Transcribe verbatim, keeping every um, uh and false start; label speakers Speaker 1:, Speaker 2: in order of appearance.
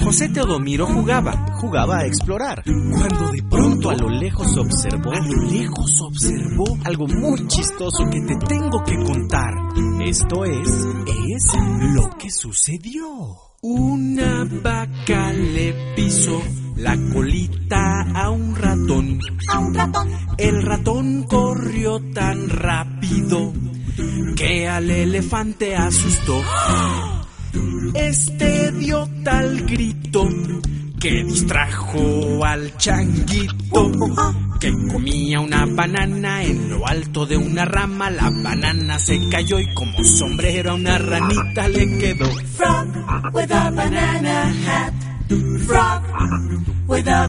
Speaker 1: José Teodomiro jugaba,
Speaker 2: jugaba a explorar,
Speaker 1: cuando de pronto a lo lejos observó,
Speaker 2: a lo lejos observó
Speaker 1: algo muy chistoso que te tengo que contar. Esto es,
Speaker 2: es lo que sucedió.
Speaker 1: Una vaca le pisó la colita a un ratón.
Speaker 3: A un ratón.
Speaker 1: El ratón corrió tan rápido que al elefante asustó. Este dio tal grito que distrajo al changuito, que comía una banana en lo alto de una rama. La banana se cayó y como sombrero a una ranita le quedó.
Speaker 3: Frog with a banana hat. Frog with a